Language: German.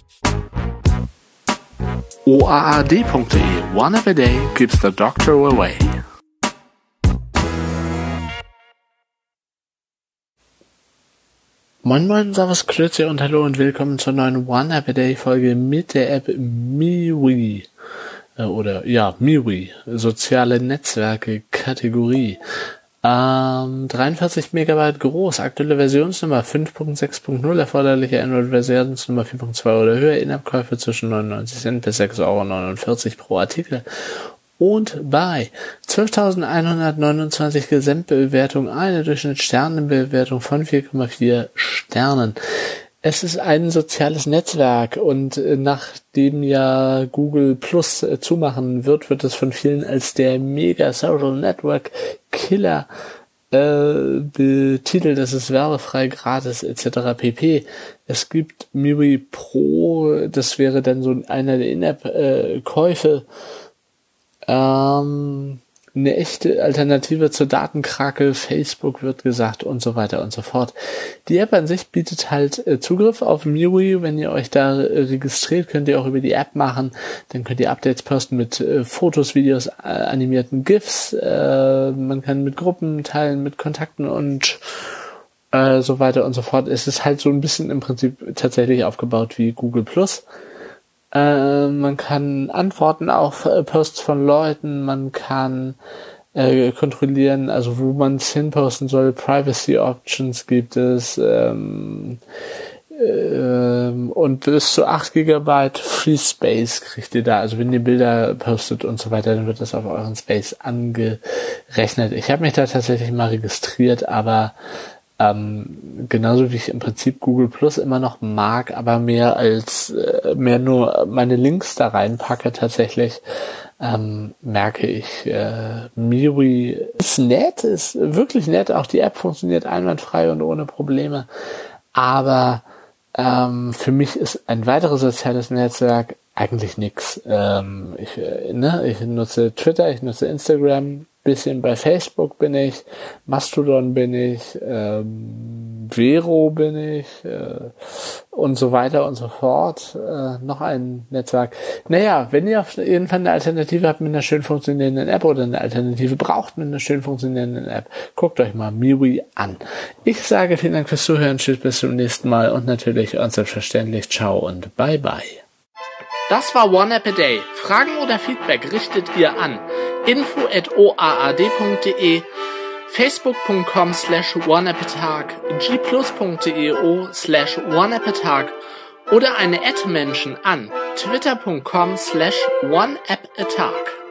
OAAD.de One App a Day keeps the doctor away. Moin moin, servus, grüezi und hallo und willkommen zur neuen One App a Day Folge mit der App MeWe. MeWe, soziale Netzwerke, Kategorie. 43 Megabyte groß, aktuelle Versionsnummer 5.6.0, erforderliche Android-Versionsnummer 4.2 oder höher, In-App-Käufe zwischen 99 Cent bis 6,49 € pro Artikel. Und bei 12.129 Gesamtbewertung eine Durchschnittssternenbewertung von 4,4 Sternen. Es ist ein soziales Netzwerk und nachdem ja Google Plus zumachen wird es von vielen als der Mega Social Network Killer betitelt. Das ist werbefrei, gratis etc. pp. Es gibt MeWe Pro, das wäre dann so einer der In-App-Käufe. Eine echte Alternative zur Datenkrake, Facebook wird gesagt und so weiter und so fort. Die App an sich bietet halt Zugriff auf MeWe. Wenn ihr euch da registriert, könnt ihr auch über die App machen. Dann könnt ihr Updates posten mit Fotos, Videos, animierten GIFs. Man kann mit Gruppen teilen, mit Kontakten und so weiter und so fort. Es ist halt so ein bisschen im Prinzip tatsächlich aufgebaut wie Google Plus. Man kann antworten auf Posts von Leuten, man kann kontrollieren, also wo man es hinposten soll, Privacy Options gibt es und bis zu 8 GB Free Space kriegt ihr da, also wenn ihr Bilder postet und so weiter, dann wird das auf euren Space angerechnet. Ich habe mich da tatsächlich mal registriert, aber genauso wie ich im Prinzip Google Plus immer noch mag, aber mehr nur meine Links da reinpacke tatsächlich, merke ich, MeWe ist nett, ist wirklich nett, auch die App funktioniert einwandfrei und ohne Probleme, aber für mich ist ein weiteres soziales Netzwerk eigentlich nix. Ich nutze Twitter, ich nutze Instagram, bisschen bei Facebook bin ich, Mastodon bin ich, Vero bin ich und so weiter und so fort. Noch ein Netzwerk. Naja, wenn ihr auf jeden Fall eine Alternative habt mit einer schön funktionierenden App oder eine Alternative braucht mit einer schön funktionierenden App, guckt euch mal MeWe an. Ich sage vielen Dank fürs Zuhören, tschüss, bis zum nächsten Mal und natürlich und selbstverständlich ciao und bye bye. Das war One App a Day. Fragen oder Feedback richtet ihr an info@oaad.de, facebook.com/oneappatag, gplus.io/oneappatag oder eine @Menschen an twitter.com/oneappatag.